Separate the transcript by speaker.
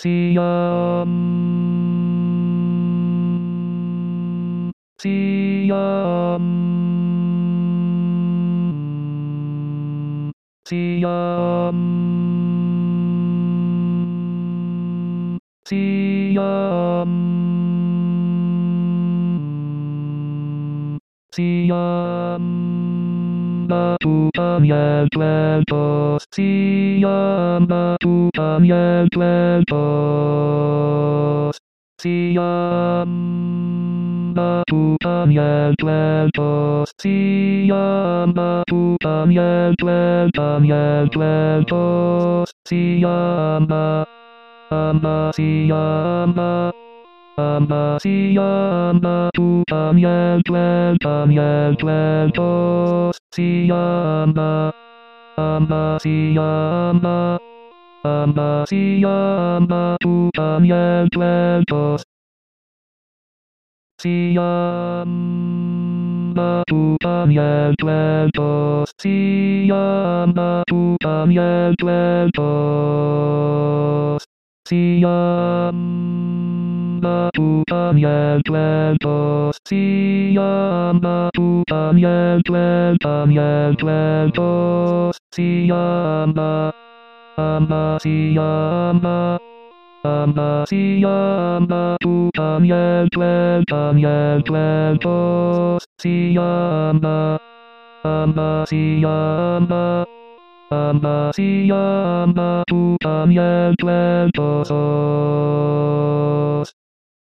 Speaker 1: Siam. Siam. Siam. Siam. Siam. Batu pamiętłetos. Siam. Batu pamiętłetos. Siam. Batu pamiętłetos. Siam. Batu pamiętłetos. Siam. Amba siam. Amba siam. Batu pamiętłetos. Siam. Amba siam. Amba siam. Batu pamiętłetos. Siam. Batu pamiętłetos. Siam. Batu pamiętłetos. Siam. Batu pamiętłetos. Siam. Batu pamiętłetos. Siam. Amba siam. Amba siam. Batu pamiętłetos. Siam. Amba siam. Amba siam. Batu pamiętłetos.